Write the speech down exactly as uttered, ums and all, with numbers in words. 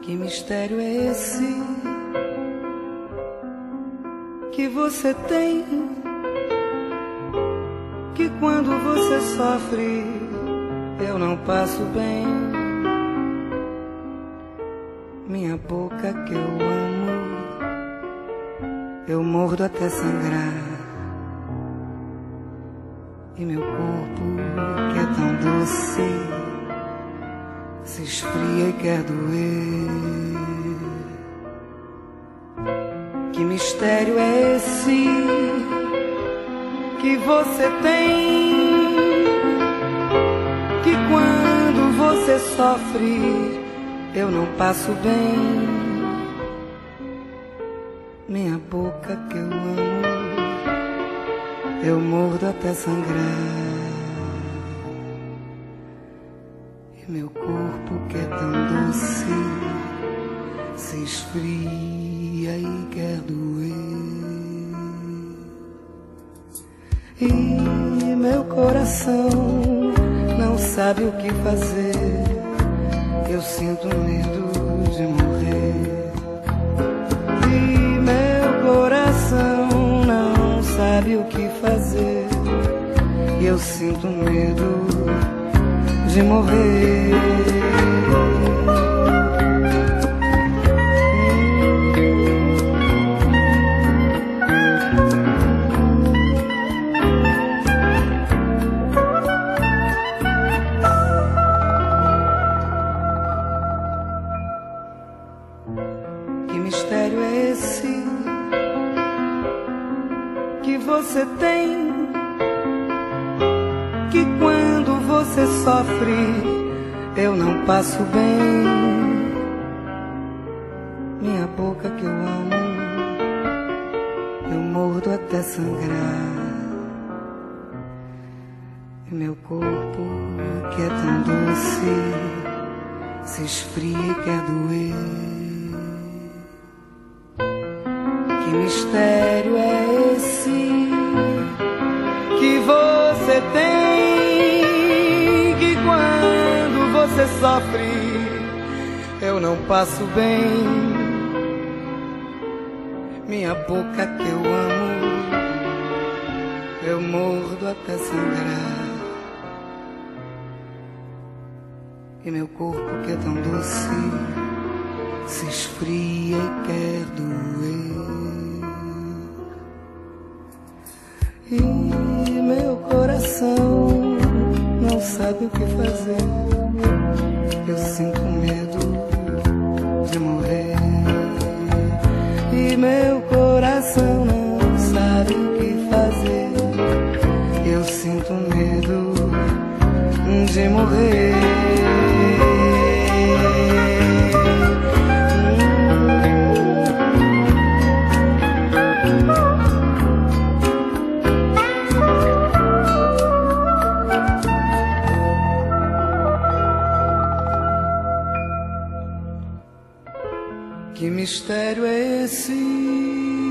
Que mistério é esse que você tem, que quando você sofre eu não passo bem? Minha boca que eu amo, eu mordo até sangrar. E meu corpo que é tão doce se esfria e quer doer. Que mistério é esse que você tem, que quando você sofre eu não passo bem? Minha boca que eu amo, eu mordo até sangrar. E meu corpo que é tão doce se esfria e quer doer. E meu coração não sabe o que fazer, eu sinto medo de morrer. E meu coração não sabe o que fazer, e eu sinto medo de morrer. Que mistério é esse que você tem, que quando você sofre eu não passo bem? Minha boca que eu amo, eu mordo até sangrar. E meu corpo que é tão doce se esfria e quer doer. Que mistério é esse que você tem, que quando você sofre eu não passo bem? Minha boca que eu amo, eu mordo até sangrar. E meu corpo que é tão doce se esfria e quer doer. E meu coração não sabe o que fazer, eu sinto medo de morrer. E meu coração não sabe o que fazer, eu sinto medo de morrer. Que mistério é esse